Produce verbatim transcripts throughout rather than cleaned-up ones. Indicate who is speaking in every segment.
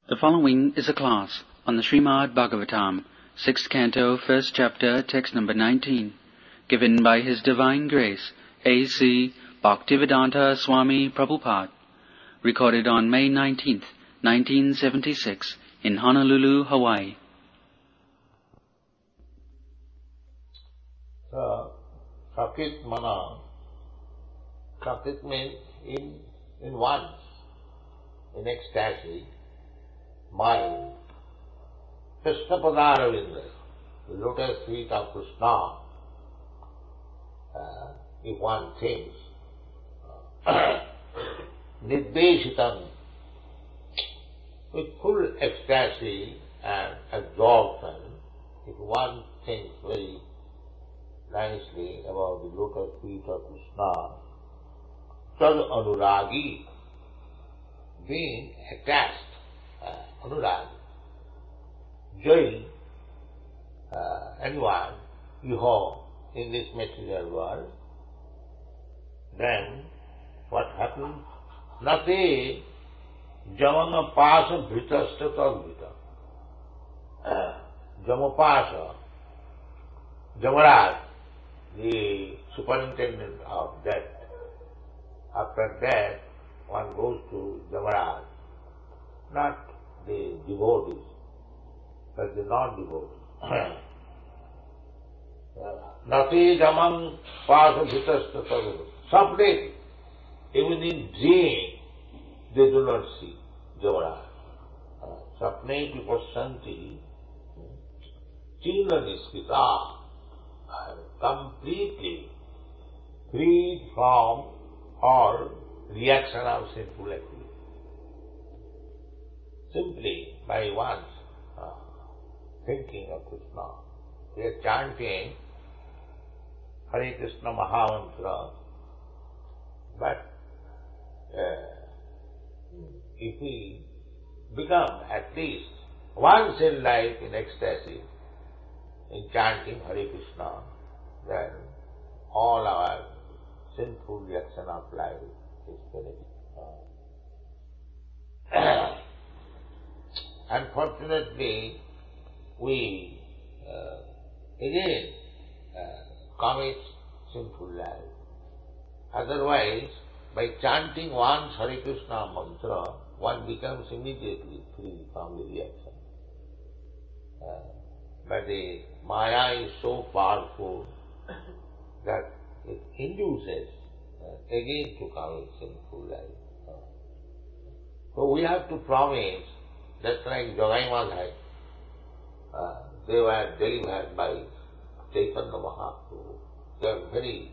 Speaker 1: The following is a class on the Srimad Bhagavatam, sixth Canto, first Chapter, text number nineteen, given by His Divine Grace, A C Bhaktivedanta Swami Prabhupada, recorded on May nineteenth, nineteen seventy-six, in Honolulu, Hawaii.
Speaker 2: So, Sakit Mana, Sakit means in, in once, in ecstasy, mind, Krishna Padaravinda, the lotus feet of Krishna, uh, if one thinks, uh, Niddeshitam, with full ecstasy and absorption, if one thinks very nicely about the lotus feet of Krishna, Tad Anuragi, being attached, uh, Anuragi, Jai, uh, anyone, Iho, in this material world, then what happens? Nati Jamamapasa Bhritasta Tadvita. Jamapasa, Jamaraj, the superintendent of death. After death, one goes to Jamaraj, not the devotees, but the non-devotees. Nati jamam pasa bhitasta tadvita. Sapne, even in dream, they do not see Jamaraj. Sapne vipassanti china niskita, completely freed from all reaction of sinful activity. Simply by once uh, thinking of Krishna. We are chanting Hare Krishna Mahamantra, but uh, if we become at least once in life in ecstasy, in chanting Hare Krishna, then all our sinful reaction of life is finished. Uh, unfortunately, we uh, again uh, commit sinful life. Otherwise, by chanting once Hare Krishna mantra, one becomes immediately free from the reaction. Uh, but the Maya is so powerful that it induces uh, again to commit sinful life. Uh, so we have to promise that like Jogai Madhai, uh, they were delivered by Chaitanya Mahaprabhu. They are very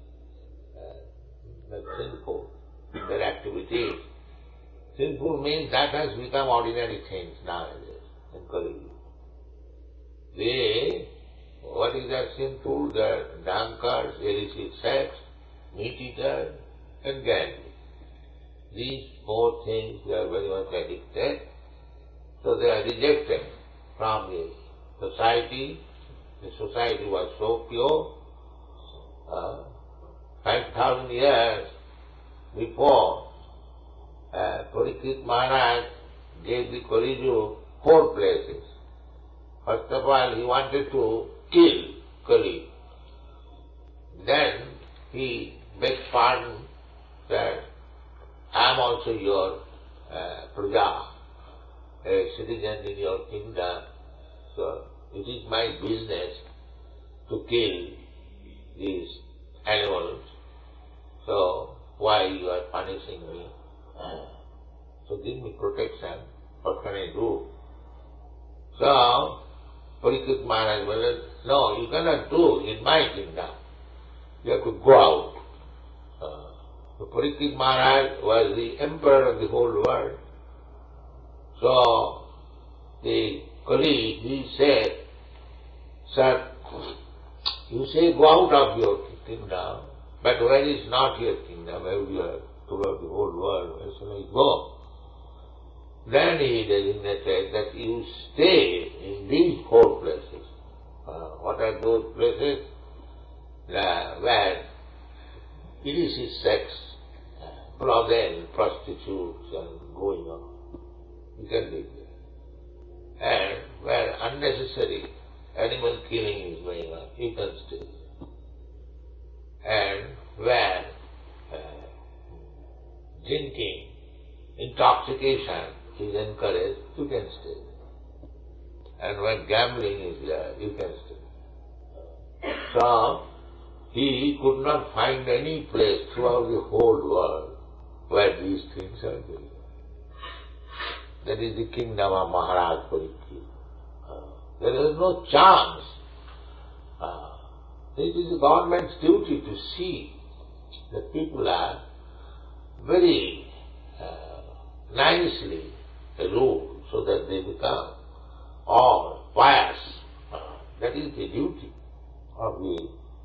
Speaker 2: uh, sinful in their activities. Sinful means that has become ordinary things nowadays in Kali Yuga. They, what is that sinful? They are drunkards, illicit sex, meat eaters, and gamblers. These four things they are very much addicted. So they are rejected from the society. The society was so pure. Uh, Five thousand years before, uh, Parikshit Maharaj gave the Kali Yuga four places. First of all, he wanted to kill Kali. Then he begged pardon that I am also your uh, praja, a citizen in your kingdom, so it is my business to kill these animals, so why you are punishing me? So give me protection, what can I do? So, Parikshit Maharaj said, no, you cannot do in my kingdom. You have to go out. Uh, so Parikshit Maharaj was the emperor of the whole world. So, the colleague, he said, sir, you say go out of your kingdom, but where is not your kingdom? Where you are throughout the whole world, where shall I go? Then he designated that you stay in these four places. Uh, what are those places? Uh, where illicit sex, uh, brothel, prostitutes, and going on. You can live there. intoxication is encouraged, you can stay. And when gambling is there, you can stay. So, he could not find any place throughout the whole world where these things are going. That is the kingdom of Maharaj Parikshit. Uh, there is no chance. Uh, it is the government's duty to see that people are very uh, nicely ruled so that they become all pious. Uh, that is the duty of the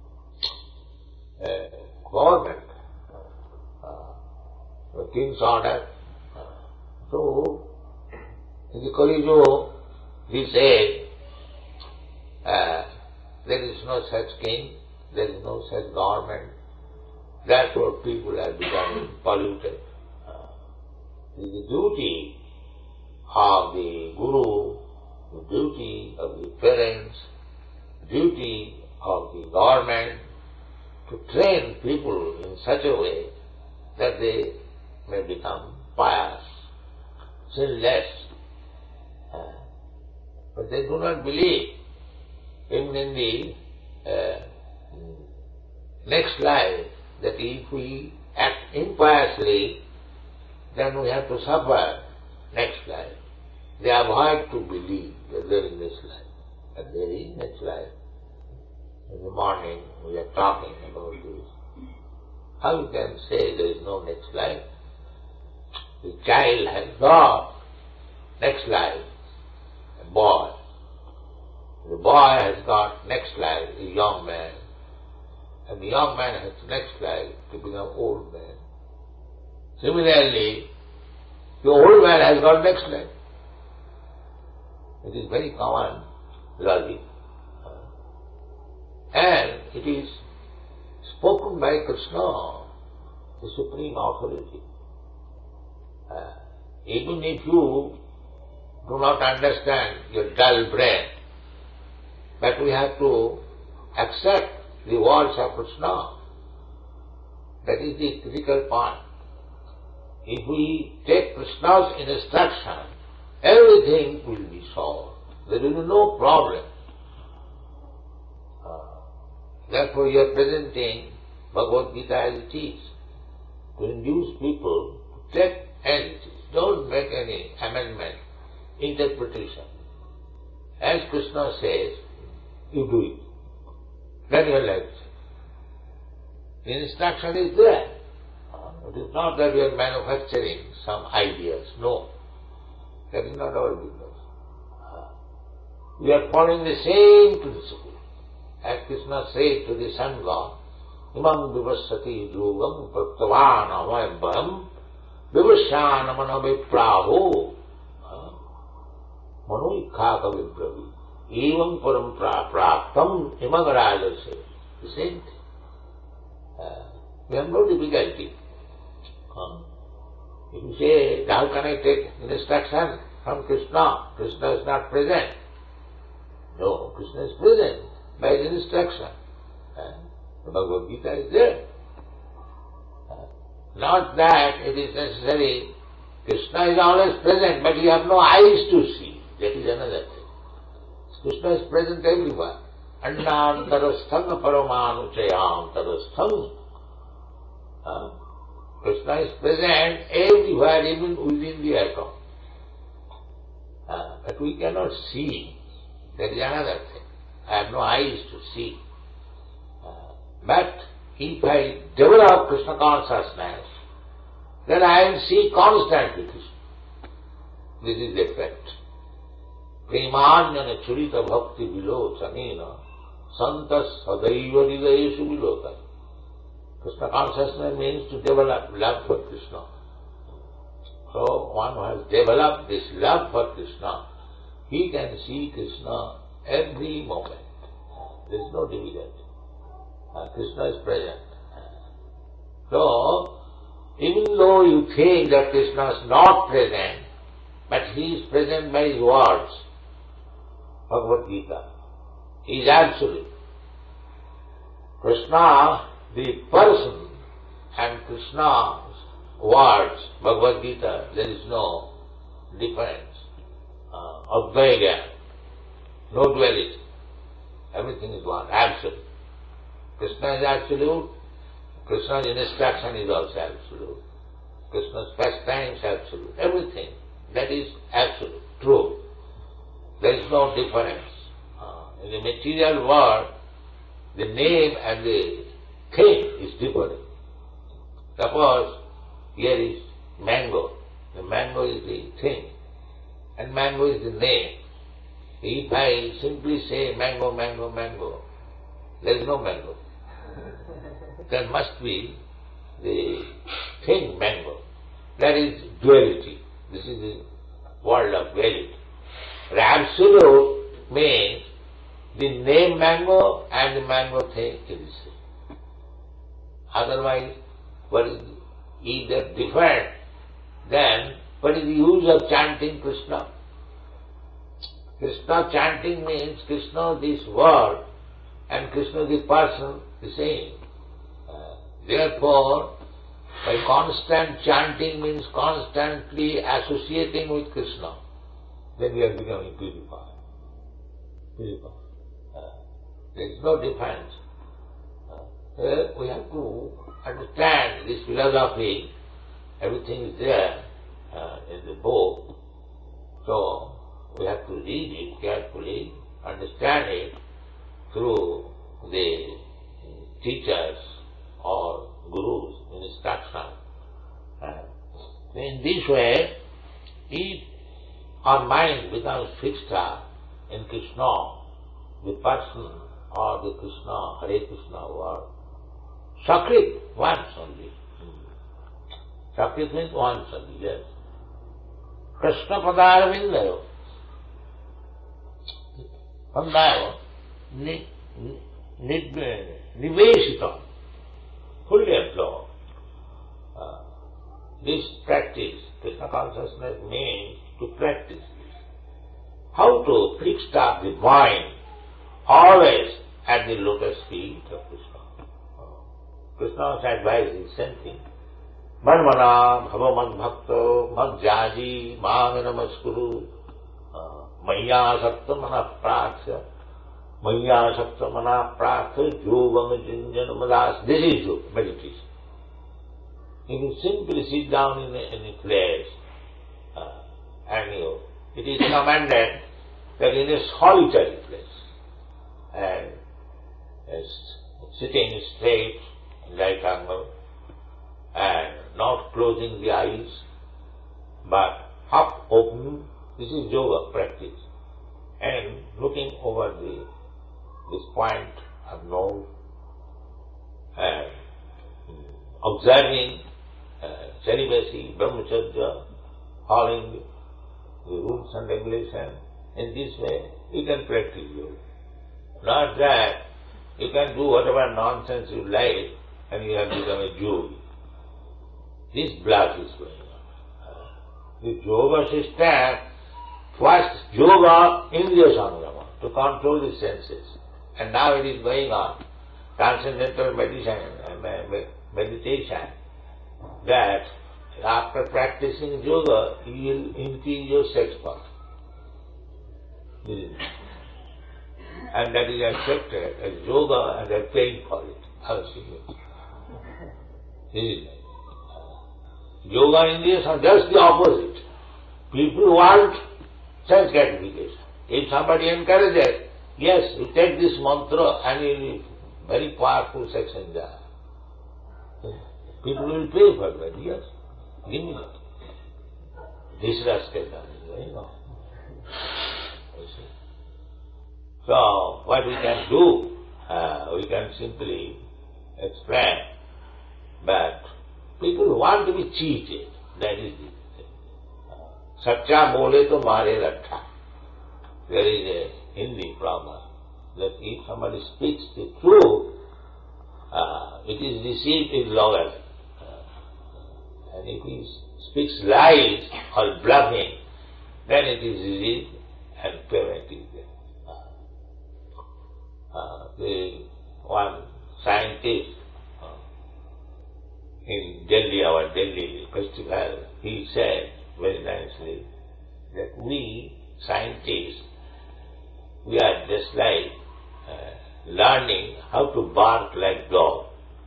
Speaker 2: uh, government, uh, the king's order. Uh, so, in the Kali Yuga, he said, uh, there is no such king, there is no such government, therefore people are becoming polluted. Uh, it is the duty of the Guru, the duty of the parents, duty of the government to train people in such a way that they may become pious, sinless. Uh, but they do not believe even in the uh, next life that if we act impiously, then we have to suffer next life. They avoid to believe that there is next life. But there is next life. In the morning we are talking about this. How you can say there is no next life? The child has got next life, a boy. The boy has got next life, a young man. And the young man has next life to become old man. Similarly, the old man has got next life. It is very common logic. And it is spoken by Krishna, the supreme authority. Uh, even if you do not understand your dull brain, but we have to accept the words of Krishna. That is the critical point. If we take Krishna's instruction, everything will be solved. There will be no problem. Uh, therefore you are presenting Bhagavad Gita as it is, to induce people to take as it is. Don't make any amendment, interpretation. As Krishna says, you do it. Then your life. The instruction is there. It is not that we are manufacturing some ideas. No. That is not our business. We are following the same principle. As Krishna said to the sun god, Imam vivassati yogam prattavan amayabham vivasyanamana vipraho mano ikkhaka vipravi evam param praptam imagaraja. The same thing. Uh, we have no difficulty. Uh, if you say, how can I take instruction from Krishna? Krishna is not present. No, Krishna is present by his instruction. Uh, the Bhagavad Gita is there. Uh, not that it is necessary. Krishna is always present, but you have no eyes to see. That is another thing. Krishna is present everywhere. Annantarasthang paramanuchayam uh, Krishna is present everywhere, even within the atom. Uh, but we cannot see. That is another thing. I have no eyes to see. Uh, but if I develop Krishna consciousness, then I will see constantly Krishna. This is the effect. Premanyana churita bhakti vilochanena santas sadaiva hridayeshu vilota. Krishna consciousness means to develop love for Krishna. So one who has developed this love for Krishna, he can see Krishna every moment. There is no difficulty. Uh, Krishna is present. So, even though you think that Krishna is not present, but he is present by his words, Bhagavad Gita, he is absolute. Krishna, the person, and Krishna's words, Bhagavad Gita, there is no difference. Uh, Advaita, no duality. Everything is one, absolute. Krishna is absolute. Krishna's instruction is also absolute. Krishna's pastime is absolute. Everything that is absolute, true. There is no difference. Uh, in the material world, the name and the thing is different. Suppose here is mango. The mango is the thing, and mango is the name. If I simply say mango, mango, mango, there is no mango. There must be the thing mango. That is duality. This is the world of duality. The absolute means the name mango and the mango thing is the same. Otherwise, what is either different, then what is the use of chanting Krishna? Krishna chanting means Krishna this world and Krishna the person the same. Uh, therefore, by constant chanting means constantly associating with Krishna, then we are becoming purified. Purified. Uh, there is no difference. Uh, we have to understand this philosophy. Everything is there uh, in the book. So, we have to read it carefully, understand it through the teachers or gurus' instruction. Uh, in this way, if our mind becomes fixed up in Krishna, the person or the Krishna, Hare Krishna word, Sakrit, once only. Sakrit means once only, yes. Krishna Padaravindayo. Pandayo, niveshita, fully absorbed. Uh, this practice, Krishna consciousness means to practice this. How to fix up the mind always at the lotus feet of Krishna. Uh, Krishna's advice is same thing. Manmana bhava mad bhakto mad jaji mang namaskuru maya sakta mana prartha maya sakta mana prartha yogam jinjana madas. This is yoga, meditation. You can simply sit down in a, in a place uh, and you, it is commanded that in a solitary place and uh, sitting straight, right angle, and not closing the eyes, but half open. This is yoga practice. And looking over the this point of nose and observing uh, celibacy, brahmacharya, following the rules and regulations. In this way, you can practice yoga. Not that you can do whatever nonsense you like and you have become a yogi. This bluff is going on. The yoga system, first yoga, indriya samyama, to control the senses. And now it is going on, transcendental meditation, meditation, that after practicing yoga, you will increase your sex part. And that is accepted as yoga and they are paying for it. How significant. This is it. Yoga in India are just the opposite. People want sense gratification. If somebody encourages, yes, you take this mantra and you will very powerful sex enjoy. People will pay for that, yes. Give me that. This rascal is going on. So, what we can do, uh, we can simply explain, but people want to be cheated. That is it. Sacha bole to mare lattha. There is a Hindi proverb that if somebody speaks the truth, uh, it is received in love. Uh, and if he speaks lies or bluffing, then it is received and payment is there. Uh, the one scientist, uh, in Delhi, our Delhi festival, he said very nicely that we scientists, we are just like uh, learning how to bark like dog.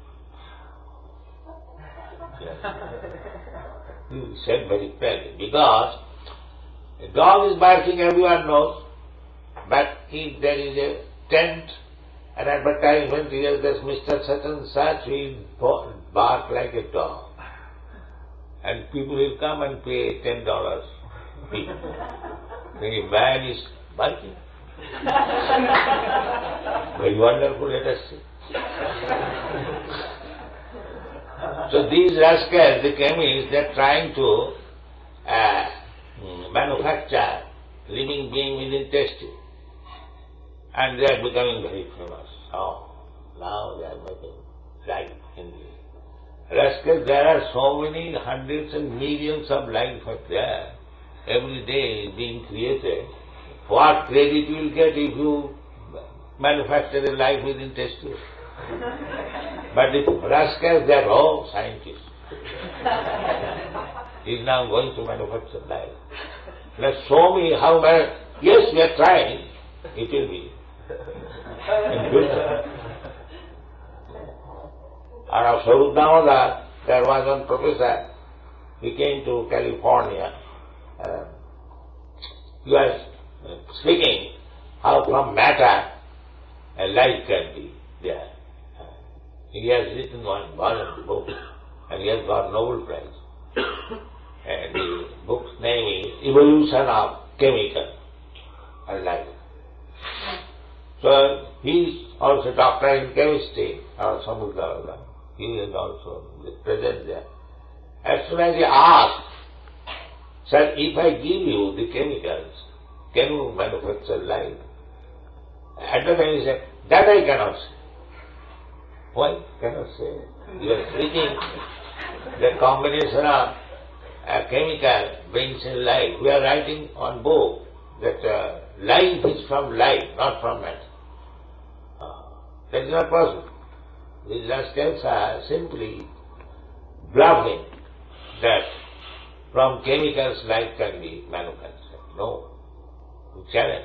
Speaker 2: He said very plainly, because a dog is barking, everyone knows, but if there is a tent, an advertisement here that Mister Such and Such will bark like a dog, and people will come and pay ten dollars. The man is barking. Very wonderful, let us see. So these rascals, the chemists, they are trying to uh, manufacture living being within testing. And they are becoming very famous. Oh, now they are making life in the rascals. There are so many hundreds and millions of life are there. Every day is being created. What credit you will get if you manufacture a life within test tube? But the rascals, they are all scientists. He is now going to manufacture life. Let's show me how many. Yes, we are trying. It will be in future. And of Swarup Damodar, there was one professor. He came to California. Uh, he was speaking how from matter a life can be there. He has written one volume book and he has got Nobel Prize. And the book's name is Evolution of Chemical and Life. So he is also doctor in chemistry, or Samudra. He is also present there. As soon as he asked, sir, if I give you the chemicals, can you manufacture life? At the time he said, that I cannot say. Why cannot say? You are speaking the combination of a chemical brings in life. We are writing on book that uh, life is from life, not from matter. Uh, that is not possible. These rascals are simply bluffing that from chemicals life can be manufactured. No. We challenge.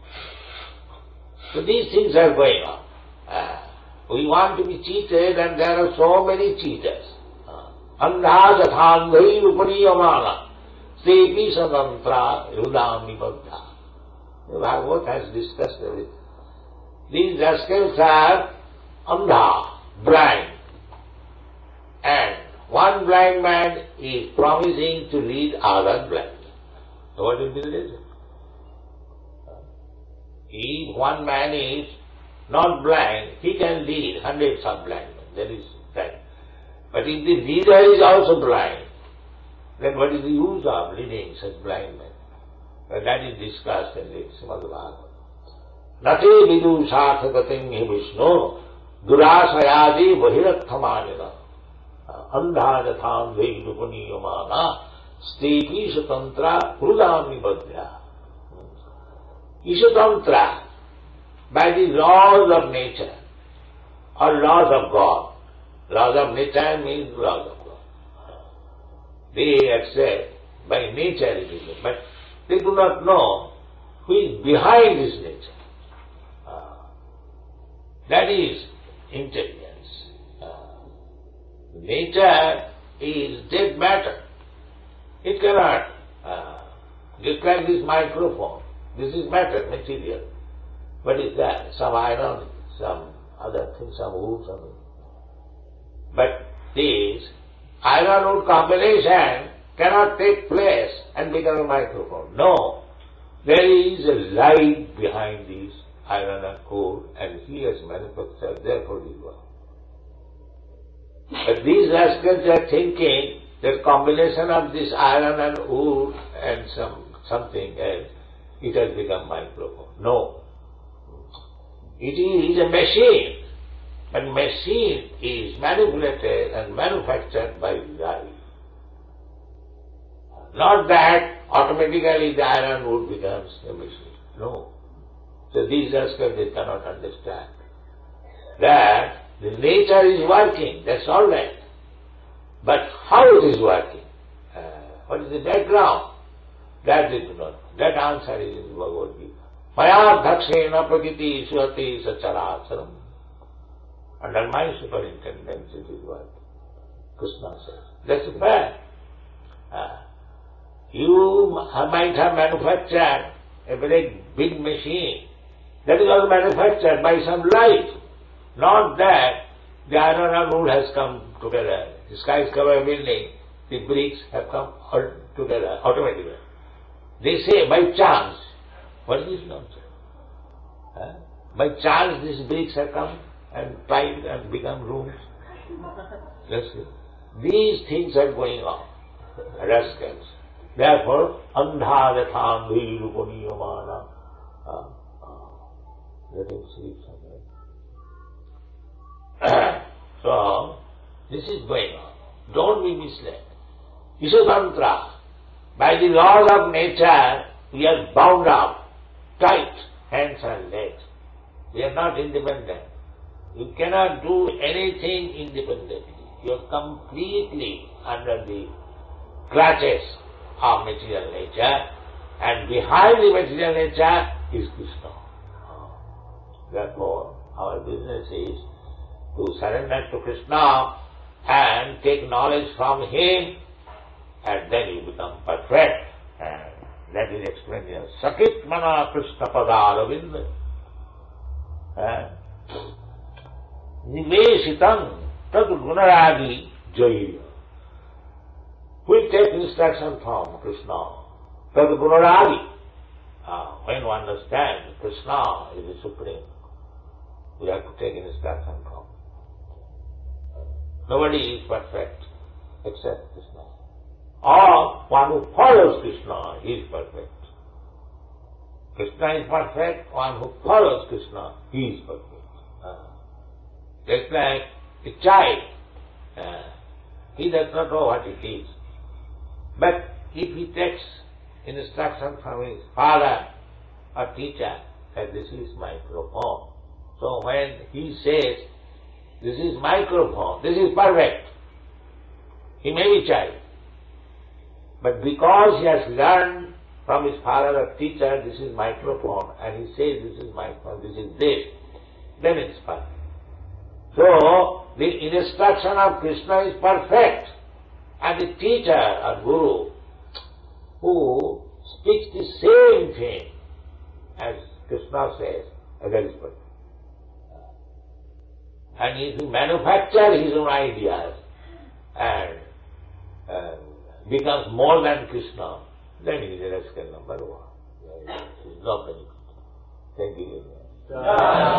Speaker 2: So these things are going on. Uh, we want to be cheated and there are so many cheaters. Andha jathandhai upaniyamana sepi satantra yudami baddha. The Bhagavad has discussed everything. These rascals are andha, blind. And one blind man is promising to lead other blind. So what will be the result? If one man is not blind, he can lead hundreds of blind men. That is right. But if the leader is also blind, then what is the use of leading such blind men? But that is discussed in the Srimad Bhagavatam. Nate vidu sarthagatim hi Vishnu durasayadi vahirathamanina andha jatham vaidupaniyamana stepi satantra krudami badhya. Ishatantra, by the laws of nature or laws of God. Laws of nature means laws of God. They accept by nature it is, but they do not know who is behind this nature. Uh, that is intelligence. Uh, nature is dead matter. It cannot, uh, just like this microphone. This is matter, material. What is that? Some iron, some other thing, some wood, something. But this iron-wood combination cannot take place and become a microphone. No. There is a light behind this iron and wood, and he has manufactured, therefore it is one. But these rascals are thinking that combination of this iron and wood and some something else, it has become microphone. No. It is a machine. But machine is manipulated and manufactured by life. Not that automatically the iron wood becomes a machine. No. So these rascals, they cannot understand that the nature is working, that's all right. But how it is working? Uh, what is the background? That is not. That answer is in Bhagavad Gita. Maya dhakshena prakriti suhati sacharacharam. Under my superintendence it is working. Krishna says. That's a fact. Uh, you might have manufactured a very big machine. That is all manufactured by some light. Not that the iron and wood has come together. The skyscraper building, the bricks have come all together automatically. They say by chance. What is this nonsense? Huh? By chance these bricks have come and tied and become rooms. Let's see. These things are going on. Rascals. Therefore, andha yathandhi rupaniyamana. Let him sleep somewhere. So, this is going on. Don't be misled. Ishatantra. By the laws of nature, we are bound up, tight, hands and legs. We are not independent. You cannot do anything independently. You are completely under the clutches of material nature, and behind the material nature is Krishna. Therefore, our business is to surrender to Krishna and take knowledge from Him, and then you become perfect. And that is explained here. Sakit mana Krishna padaravind. Niveshitam tad gunaragi jaya. We take instruction from Krishna. Tad gunaragi. Ah, when you understand Krishna is the Supreme, we have to take instruction from Him. Nobody is perfect except Krishna. Or one who follows Krishna is perfect. Krishna is perfect, one who follows Krishna, he is perfect. Uh, just like a child, uh, he does not know what it is. But if he takes instruction from his father or teacher that this is microphone, so when he says, this is microphone, this is perfect, he may be child. But because he has learned from his father or teacher, this is microphone, and he says this is microphone, this is this, then it is perfect. So, the instruction of Krishna is perfect, and the teacher or guru who speaks the same thing as Krishna says, that is perfect. And if he manufactures his own ideas and uh, becomes more than Krishna, then he is a rascal number one. There is no benefit. Thank you very much.